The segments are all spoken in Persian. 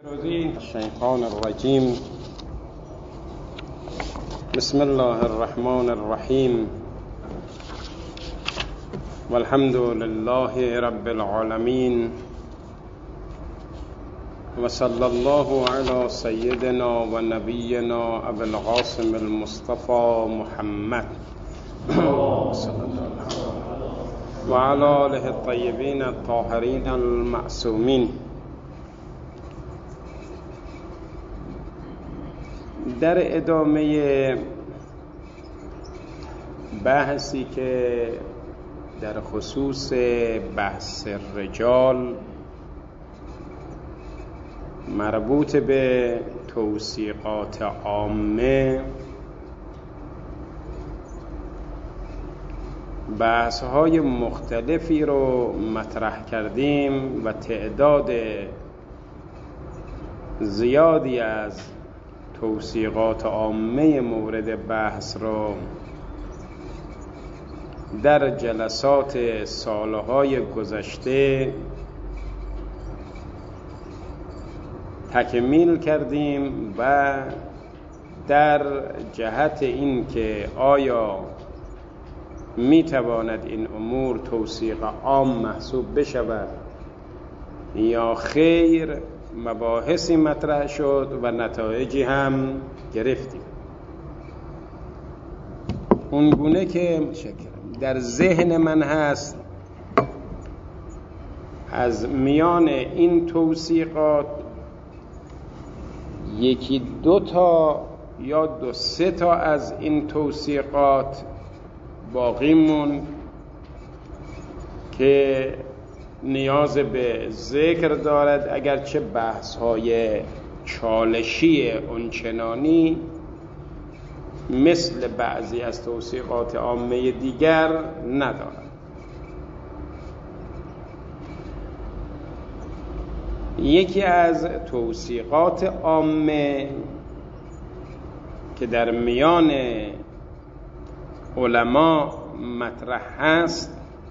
الشيطان الرجيم. بسم الله الرحمن الرحيم، والحمد لله رب العالمين، وصلى الله على سيدنا ونبينا أبي القاسم المصطفى محمد وعلى آله الطيبين الطاهرين المعصومين. در ادامه بحثی که در خصوص بحث رجال مربوط به توثیقات عامه، بحث‌های مختلفی رو مطرح کردیم و تعداد زیادی از توثیقات عامه مورد بحث رو در جلسات سالهای گذشته تکمیل کردیم و در جهت این که آیا میتواند این امور توثیق عام محسوب بشود یا خیر، مباحثی مطرح شد و نتایجی هم گرفتیم. اونگونه که در ذهن من هست، از میان این توثیقات یکی دو تا یا دو سه تا از این توثیقات باقی موند که نیاز به ذکر دارد، اگرچه بحث‌های چالشی اونچنانی مثل بعضی از توثیقات عامه دیگر ندارد. یکی از توثیقات عامه که در میان علما مطرح هست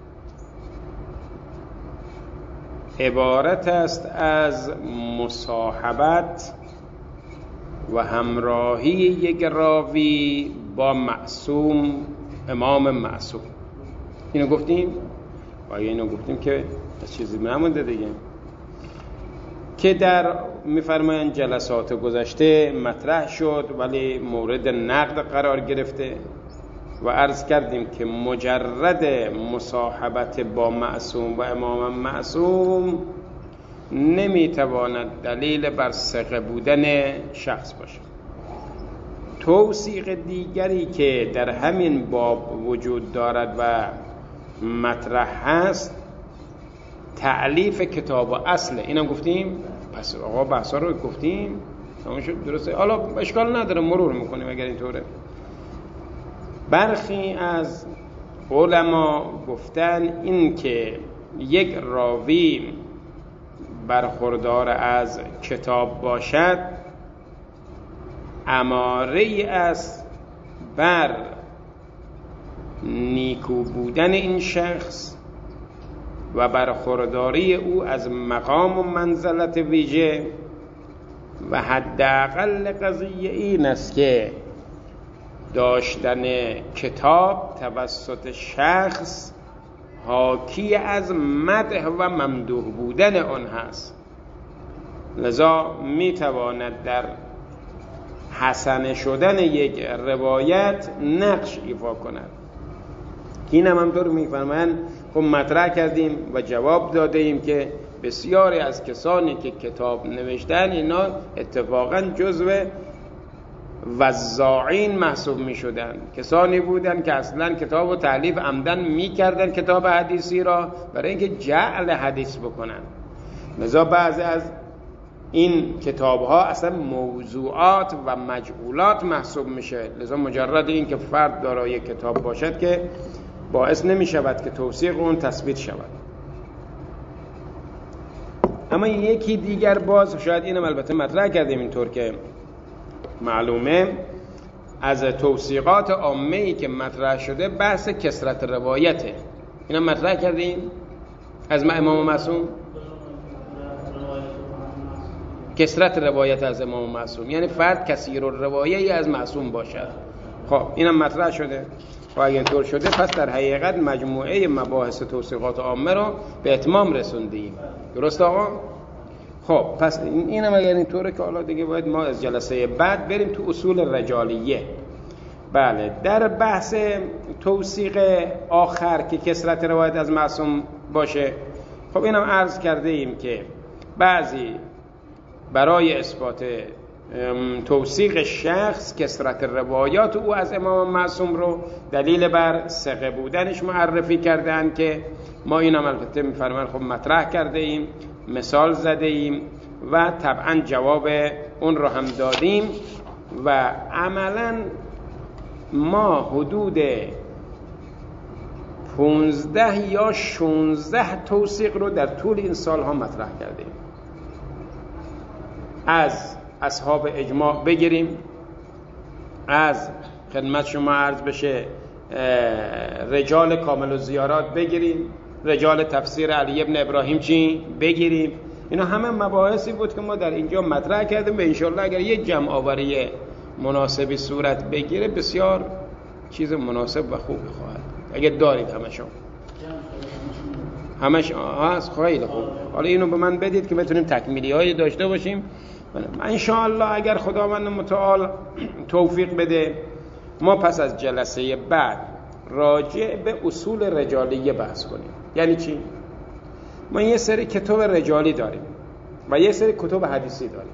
عبارت است از مصاحبت و همراهی یک راوی با معصوم، امام معصوم. اینو گفتیم و اینو گفتیم که چیزی نمونده دیگه، که در میفرمایند جلسات گذشته مطرح شد ولی مورد نقد قرار گرفته و عرض کردیم که مجرد مصاحبت با معصوم و امام معصوم نمیتواند دلیل بر ثقه بودن شخص باشد. توثیق دیگری که در همین باب وجود دارد و مطرح هست تألیف کتاب و اصله. اینم گفتیم، پس آقا بحثا رو گفتیم تمام شد، درسته؟ حالا اشکال نداره مرور میکنیم اگر اینطوره. برخی از علما گفتن این که یک راوی برخوردار از کتاب باشد اماره است بر نیکو بودن این شخص و برخورداری او از مقام و منزلت ویژه، و حداقل قضیه این است که داشتن کتاب توسط شخص حاکی از مدح و ممدوح بودن آن هست، لذا میتواند در حسن شدن یک روایت نقش ایفا کند. این هم همطور میفرمایند. خب مطرح کردیم و جواب داده ایم که بسیاری از کسانی که کتاب نوشتن اینا اتفاقا جزو وزاعین محسوب می شدن، کسانی بودن که اصلا کتاب و تألیف عمدن می کردن کتاب حدیثی را برای اینکه جعل حدیث بکنن. لذا بعضی از این کتاب ها اصلا موضوعات و مجعولات محسوب میشه. لذا مجرد این که فرد دارای کتاب باشد که باعث نمی شود که توثیق اون تثبیت شود. اما یکی دیگر باز، شاید اینم البته مطرح کردیم اینطور که معلومه، از توثیقات عامه‌ای که مطرح شده بحث کثرت روایته. اینا مطرح کردیم از امام معصوم. کثرت روایت از امام معصوم، یعنی فرد کثیر الروایه از معصوم باشد. خب اینم مطرح شده. و اگه اینطور شده پس در حقیقت مجموعه مباحث توثیقات عامه رو به اتمام رسوندیم. درست آقا؟ خب پس اینم اگر اینطوره که حالا دیگه باید ما از جلسه بعد بریم تو اصول رجالیه. بله، در بحث توثیق آخر که کثرت روایت از معصوم باشه، خب اینم عرض کرده ایم که بعضی برای اثبات توثیق شخص کثرت روایات او از امام معصوم رو دلیل بر ثقه بودنش معرفی کردن که ما اینم البته می‌فرمان خب مطرح کرده ایم، مثال زده ایم و طبعا جواب اون رو هم دادیم و عملا ما حدود 15 یا 16 توثیق رو در طول این سالها مطرح کردیم. از اصحاب اجماع بگیریم، از خدمت شما عرض بشه رجال کامل الزیارات بگیریم، رجال تفسیر علی ابن ابراهیم چی بگیریم. اینا همه مباحثی بود که ما در اینجا مطرح کردیم و انشالله اگر یک جمع آوری مناسبی صورت بگیره بسیار چیز مناسب و خوبی خواهد. اگر دارید همش هست خیلی خوب. حالا اینو به من بدید که بتونیم تکمیلی هایی داشته باشیم. انشاءالله اگر خداوند متعال توفیق بده ما پس از جلسه بعد راجع به اصول رجالیه بحث کنیم. یعنی چی؟ ما یه سری کتاب رجالی داریم و یه سری کتاب حدیثی داریم.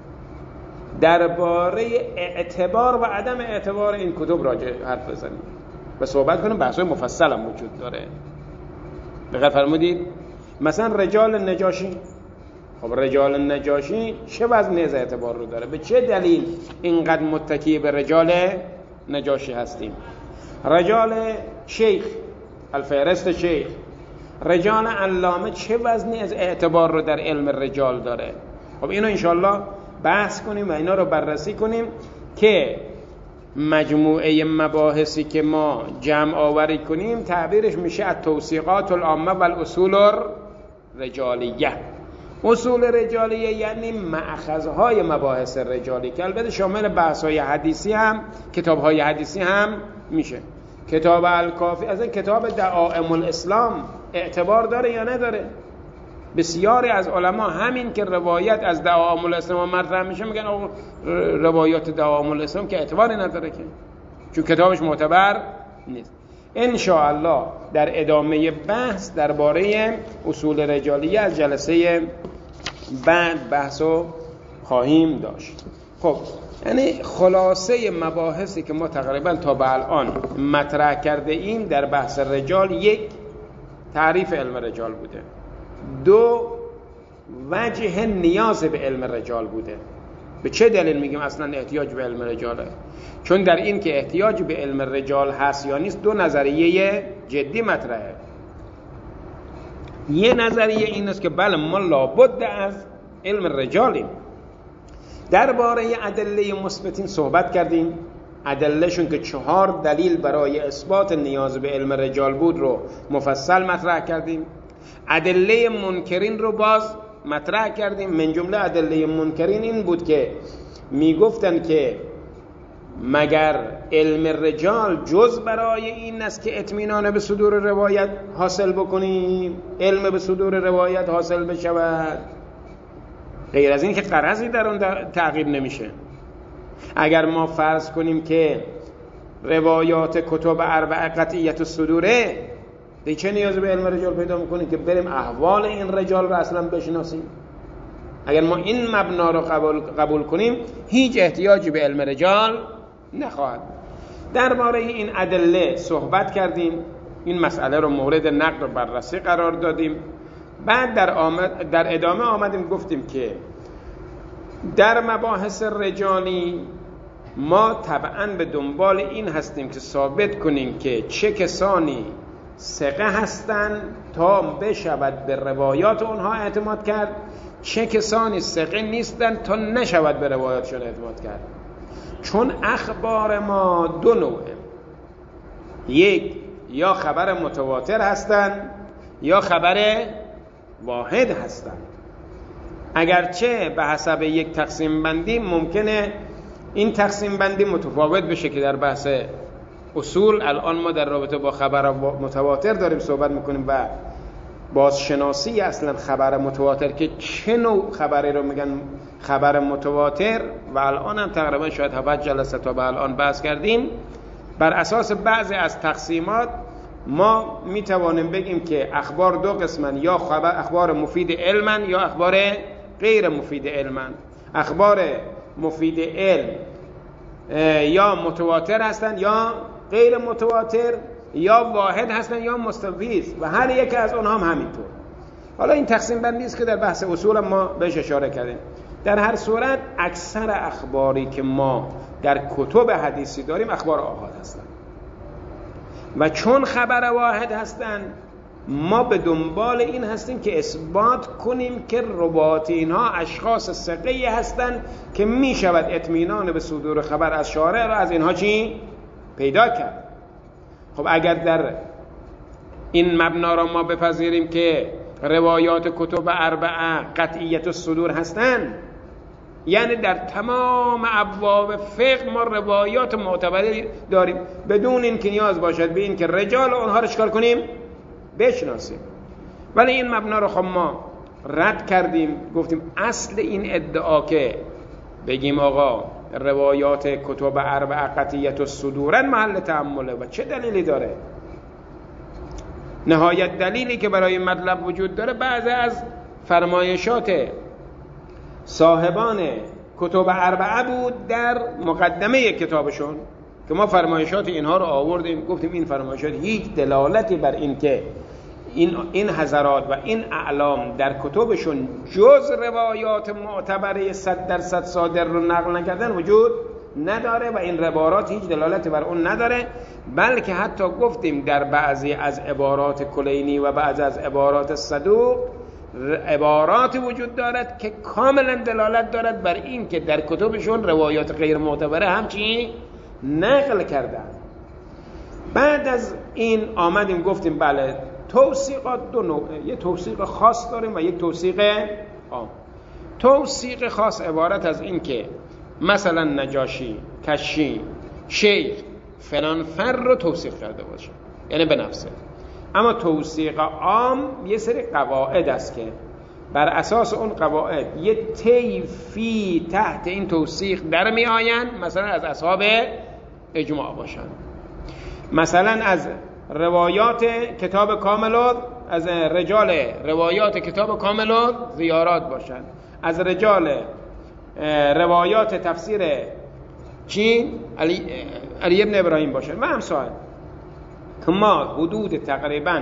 درباره اعتبار و عدم اعتبار این کتاب راجع حرف بزنیم و صحبت کنیم. بحث‌های مفصل هم وجود داره. دقت فرمودید؟ مثلا رجال نجاشی. خب رجال نجاشی چه وزن از اعتبار رو داره؟ به چه دلیل اینقدر متکی به رجال نجاشی هستیم؟ رجال شیخ، الفهرست شیخ، رجال علامه چه وزنی از اعتبار رو در علم رجال داره؟ خب اینو انشالله بحث کنیم و اینا رو بررسی کنیم که مجموعه مباحثی که ما جمع آوری کنیم تعبیرش میشه التوثیقات العامه و الاصول الرجالیه. اصول رجالیه یعنی مأخذهای مباحث رجالی که البته شامل بحث‌های حدیثی هم، کتاب‌های حدیثی هم میشه. کتاب الکافی از این کتاب دعائم الاسلام اعتبار داره یا نداره؟ بسیاری از علما همین که روایت از دعائم الاسلام مطرح میشه میگن روایات دعائم الاسلام که اعتباری نداره که چون کتابش معتبر نیست. ان شاء الله در ادامه بحث درباره اصول رجالیه از جلسه بعد بحثو خواهیم داشت. خب یعنی خلاصه مباحثی که ما تقریبا تا به الان مطرح کرده ایم در بحث رجال: یک، تعریف علم رجال بوده. دو، وجه نیاز به علم رجال بوده. به چه دلیل میگیم اصلا احتیاج به علم رجاله؟ چون در این که احتیاج به علم رجال هست یا نیست دو نظریه جدی مطرحه. یه نظریه این است که بله ما لابد از علم رجالیم. درباره ادله مثبتین صحبت کردیم، ادلهشون که 4 دلیل برای اثبات نیاز به علم رجال بود رو مفصل مطرح کردیم. ادله منکرین رو باز مطرح کردیم. من جمله ادله منکرین این بود که میگفتن که مگر علم رجال جز برای این است که اطمینان به صدور روایت حاصل بکنیم، علم به صدور روایت حاصل بشود، غیر از این که غرضی در اون تعقیب نمیشه. اگر ما فرض کنیم که روایات کتب اربعه قطعیت الصدوره، دیگه چه نیازی به علم رجال پیدا میکنیم که بریم احوال این رجال رو اصلا بشناسیم؟ اگر ما این مبنا رو قبول کنیم هیچ احتیاجی به علم رجال نخواهد. درباره این ادله صحبت کردیم، این مسئله رو مورد نقد و بررسی قرار دادیم. بعد در ادامه آمدیم گفتیم که در مباحث رجالی ما طبعا به دنبال این هستیم که ثابت کنیم که چه کسانی ثقه هستند تا بشود به روایات اونها اعتماد کرد، چه کسانی ثقه نیستند تا نشود به روایاتشون اعتماد کرد. چون اخبار ما 2 نوعه: یک، یا خبر متواتر هستند یا خبر واحد هستند. اگرچه به حسب یک تقسیم بندی ممکنه این تقسیم بندی متفاوت بشه که در بحث اصول الان ما در رابطه با خبر متواتر داریم صحبت میکنیم و بازشناسی اصلا خبر متواتر که چه نوع خبری رو میگن خبر متواتر و الان هم تقریبا شاید 7 جلسه تا به الان بحث کردیم. بر اساس بعضی از تقسیمات ما میتوانیم بگیم که اخبار دو قسمن، یا اخبار مفید علمن یا اخبار غیر مفید علمن. اخبار مفید علم یا متواتر هستن یا غیر متواتر، یا واحد هستن یا مستفیض و هر یک از اونها هم همینطور. حالا این تقسیم بندی است که در بحث اصول ما بهش اشاره کردیم. در هر صورت اکثر اخباری که ما در کتب حدیثی داریم اخبار آحاد هستن و چون خبر واحد هستن ما به دنبال این هستیم که اثبات کنیم که روات اینها اشخاص ثقه هستن که می شود اطمینان به صدور خبر از شارع را از اینها چی پیدا کرد. خب اگر در این مبنا را ما بپذیریم که روایات کتب اربعه قطعیت الصدور هستن، یعنی در تمام ابواب فقه ما روایات معتبری داریم بدون این که نیاز باشد به این که رجال اونها رو چکار کنیم بشناسیم. ولی این مبنا رو خب ما رد کردیم، گفتیم اصل این ادعا که بگیم آقا روایات کتب اربعه قطعیت الصدورن محل تأمله و چه دلیلی داره؟ نهایت دلیلی که برای مطلب وجود داره بعضی از فرمایشات صاحبان کتب اربعه بود در مقدمه کتابشون که ما فرمایشات اینها رو آوردیم، گفتیم این فرمایشات هیچ دلالتی بر این که این حضرات و این اعلام در کتبشون جز روایات معتبره 100% صادر رو نقل نکردن وجود نداره و این عبارات هیچ دلالتی بر اون نداره، بلکه حتی گفتیم در بعضی از عبارات کلینی و بعضی از عبارات صدوق عبارات وجود دارد که کاملا دلالت دارد بر این که در کتبشون روایات غیر معتبره همچین نقل کردن. بعد از این آمدیم گفتیم بله توثیقات دو نوعه، یه توثیق خاص داریم و یک توثیق عام. توثیق خاص عبارت از این که مثلا نجاشی، کشی، شیخ فلان فر رو توثیق کرده باشه یعنی به نفسه. اما توثیق عام یه سری قواعد است که بر اساس اون قواعد یه طیفی تحت این توثیق در می آین، مثلا از اصحاب اجماع باشن، مثلا از روایات کتاب کاملات، از رجال روایات کتاب کاملات زیارات باشن، از رجال روایات تفسیر چی؟ علی ابن ابراهیم باشن و امثال. که ما حدود تقریبا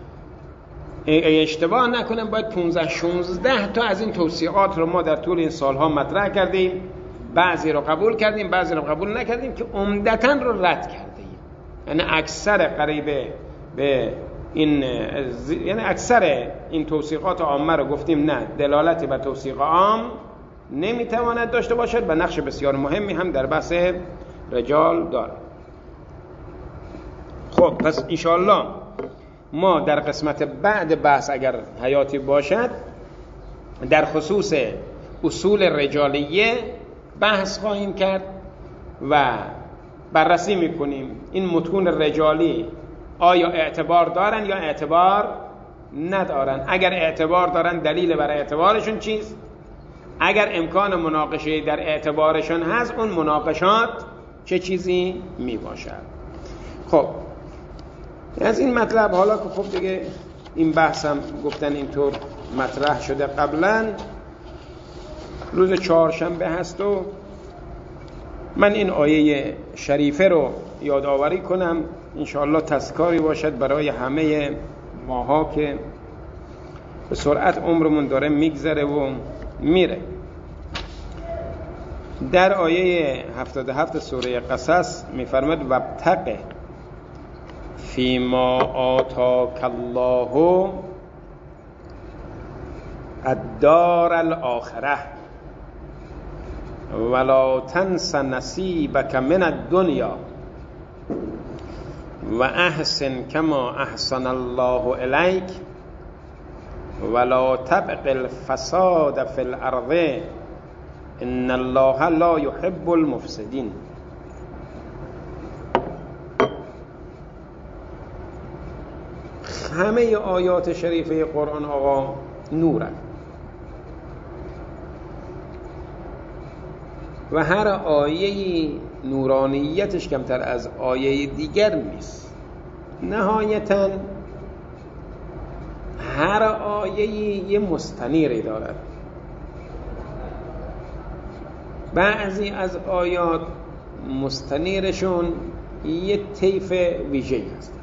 اشتباه نکنم باید 15-16 تا از این توصیحات رو ما در طول این سالها مطرح کردیم، بعضی رو قبول کردیم بعضی رو قبول نکردیم که عمدتاً رو رد کردیم. یعنی اکثر قریبه به این یعنی اکثر این توصیحات عامه رو گفتیم نه، دلالتی بر توصیح عام نمیتواند داشته باشد و نقش بسیار مهمی هم در بحث رجال دارد. خب پس انشاءالله ما در قسمت بعد بحث اگر حیاتی باشد در خصوص اصول رجالیه بحث خواهیم کرد و بررسی میکنیم این متون رجالی آیا اعتبار دارن یا اعتبار ندارن. اگر اعتبار دارن دلیل برای اعتبارشون چیست؟ اگر امکان مناقشه در اعتبارشون هست اون مناقشات چه چیزی می باشد. خب از این مطلب حالا که خب دیگه این بحثم گفتن اینطور مطرح شده قبلا، روز چهارشنبه هست و من این آیه شریفه رو یادآوری کنم انشاءالله تذکاری باشد برای همه ماها که به سرعت عمرمون داره میگذره و میره. در آیه 77 سوره قصص میفرماد وابتغ فیما آتاک الله الدار الاخره ولا تنس نصیبک من الدنیا و احسن کما احسن الله الیک ولا تبغ الفساد فی الارض ان الله لا يحب المفسدین. همه آیات شریفه قرآن آقا نورن و هر آیه نورانیتش کمتر از آیه دیگر نیست. نهایتاً هر آیه یه مستنیری دارد. بعضی از آیات مستنیرشون یه طیف ویژه‌ای هست،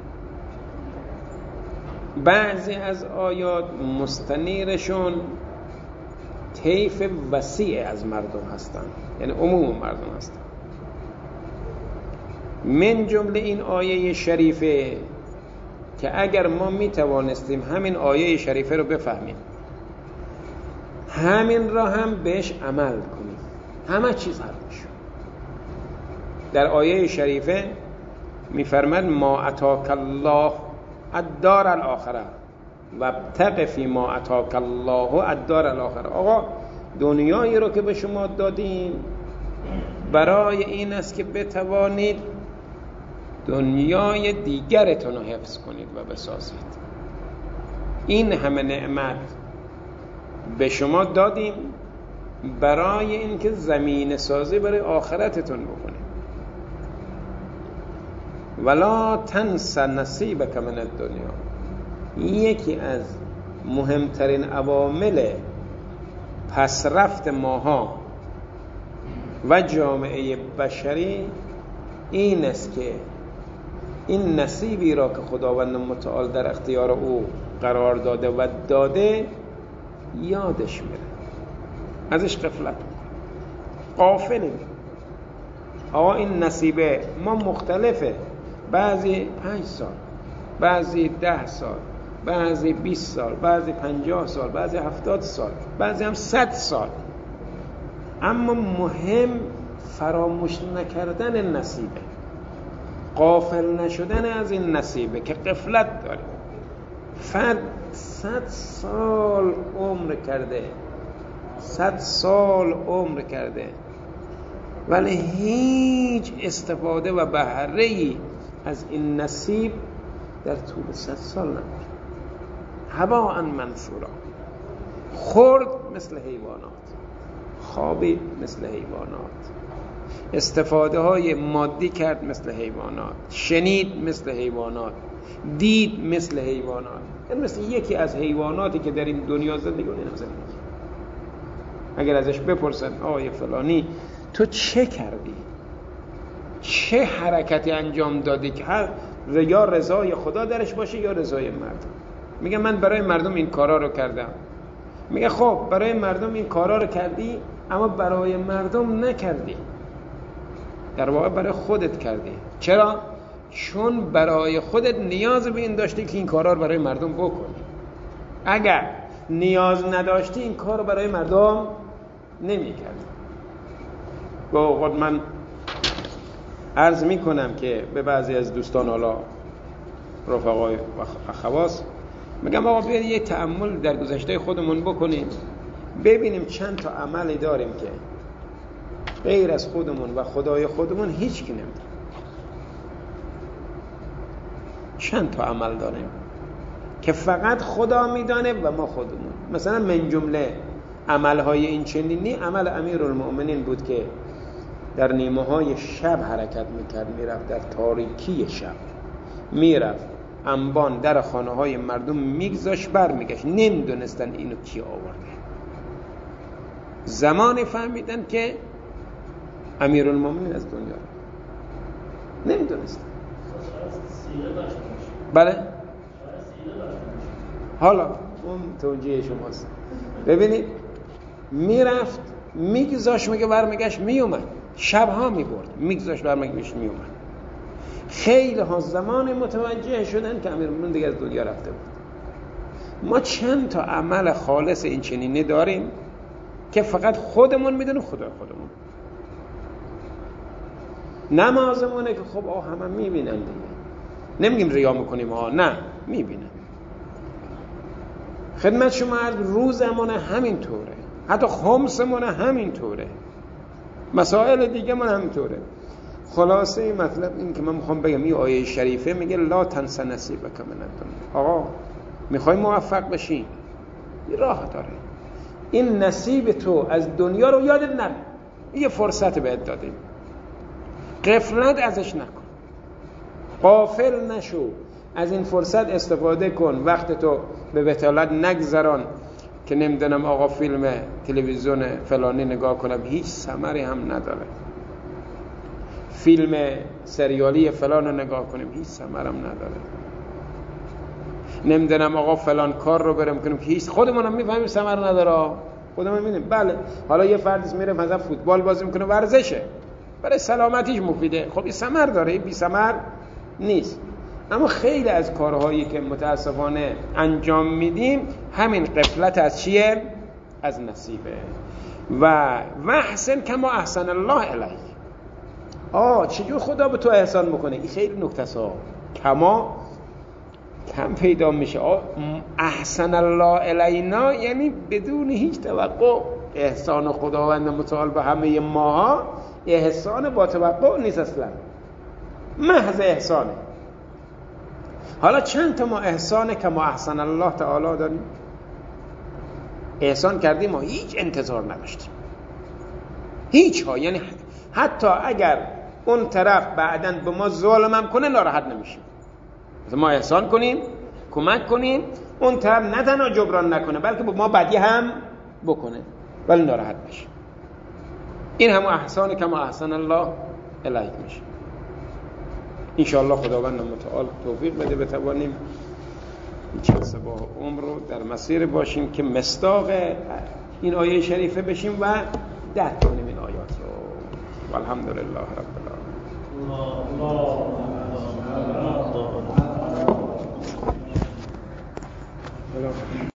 بعضی از آیات مستنیرشون طیف وسیع از مردم هستن، یعنی عموم مردم هستن. من جمله این آیه شریفه که اگر ما می توانستیم همین آیه شریفه رو بفهمیم، همین را هم بهش عمل کنیم، همه چیز حل میشه. در آیه شریفه میفرماد ما اتاک الله الدار الاخره و ابتغ فی ما اتاک الله الدار الاخره. آقا دنیایی رو که به شما دادیم برای این است که بتوانید دنیای دیگرتون رو حفظ کنید و بسازید. این همه نعمت به شما دادیم برای اینکه زمین سازی برای آخرتتون بکنید. ولا تنس نصیبک من الدنیا. یکی از مهمترین عوامل پسرفت ماها و جامعه بشری این است که این نصیبی را که خداوند متعال در اختیار او قرار داده و داده یادش میره، ازش غفلت، غافلیم. آقا این نصیبه ما مختلفه، بعضی 5 سال، بعضی 10 سال، بعضی 20 سال، بعضی 50 سال، بعضی 70 سال، بعضی هم 100 سال. اما مهم فراموش نکردن نصیبه، غافل نشدن از این نصیبه که غفلت داریم. فرد 100 سال عمر کرده، 100 سال عمر کرده ولی هیچ استفاده و بهره‌ای از این نصیب در طول 100 سال نداره. هباء منثورا. خورد مثل حیوانات، خوابید مثل حیوانات، استفاده های مادی کرد مثل حیوانات، شنید مثل حیوانات، دید مثل حیوانات. این مثل یکی از حیواناتی که در این دنیا زندگی نمی‌کنه. اگر ازش بپرسن آقای فلانی تو چه کردی، چه حرکتی انجام دادی که یا رضای خدا درش باشه یا رضای مردم، میگه من برای مردم این کارا رو کردم. میگه خب برای مردم این کارا رو کردی اما برای مردم نکردی، در واقع برای خودت کردی. چرا؟ چون برای خودت نیاز به این داشتی که این کارا رو برای مردم بکنی. اگر نیاز نداشتی این کار رو برای مردم نمی‌کردی. با خود من عرض میکنم که به بعضی از دوستان، حالا رفقای و اخواص، میگم آقا بیاید یه تأمل در گذشته خودمون بکنیم، ببینیم چند تا عملی داریم که غیر از خودمون و خدای خودمون هیچ کی نمیدونه. چند تا عمل داریم که فقط خدا میدانه و ما خودمون. مثلا من جمله عملهای این چنینی عمل امیرالمؤمنین بود که در نیمه های شب حرکت میکرد، میرفت در تاریکی شب، میرفت انبان در خانه های مردم میگذاشت برمیگشت. نمیدونستن اینو کی آورده. زمانی فهمیدن که امیرالمؤمنین از دنیا نمیدونستن. بله حالا اون توجیه شماست. ببینید میرفت میگذاشت، میگه برمیگشت میومد، شبها میبرد میگذاشت برمیگشت میومد. خیلی ها زمان متوجه شدن که امیرالمؤمنین دیگه از دنیا رفته بود. ما چند تا عمل خالص این چنینی داریم که فقط خودمون میدونیم، خدا خودمون. نمازمونه که خب همه میبینن دیگه، نمیگیم ریا میکنیم نه، میبینن. خدمت شما از روزمون همینطوره، حتی خمسمون همینطوره، مسائل دیگه من همینطوره. خلاصه مطلب این که من میخوام بگم این آیه شریفه میگه لا تنس نصیبک من الدنیا. آقا میخوای موفق بشی یه راه داره، این نصیب تو از دنیا رو یادت نره، یه فرصت بهت دادیم، غفلت ازش نکن، غافل نشو، از این فرصت استفاده کن، وقت تو به بطالت نگذران که نمیدونم آقا فیلم تلویزیون فلانی نگاه کنم هیچ ثمری هم نداره، فیلم سریالی فلان رو نگاه کنیم هیچ ثمری هم نداره، نمیدونم آقا فلان کار رو برم کنیم که هیچ، خودمون هم میفهمیم ثمر نداره، خودمون میبینیم. بله حالا یه فردی میره مثلا فوتبال بازی میکنه، ورزشه، برای سلامتیش مفیده، خب این ثمر داره، این بی ثمر نیست. اما خیلی از کارهایی که متاسفانه انجام میدیم همین غفلت از چیه؟ از نصیبه. و احسن کما احسن الله الیک. چجور خدا به تو احسان میکنه؟ این خیلی نکته است. کما کم پیدا میشه. احسن الله الینا یعنی بدون هیچ توقع. احسان خداوند متعال به همه ماها احسان با توقع نیست اصلا، محض احسانه. حالا چند تا ما احسانه که ما احسن الله تعالی داریم؟ احسان کردیم ما هیچ انتظار نداشتیم، هیچ ها، یعنی حتی اگر اون طرف بعداً به ما ظلمم کنه ناراحت نمیشیم. ما احسان کنیم، کمک کنیم، اون طرف نه تنها جبران نکنه بلکه به ما بدی هم بکنه ولی ناراحت نشه. این هم احسانه که ما احسن الله الیک میشه. انشاءالله خداوند متعال توفیق بده بتوانیم این چند سباه عمر رو در مسیر باشیم که مصداق این آیه شریفه بشیم و درک کنیم این آیات رو. والحمدلله رب العالمین.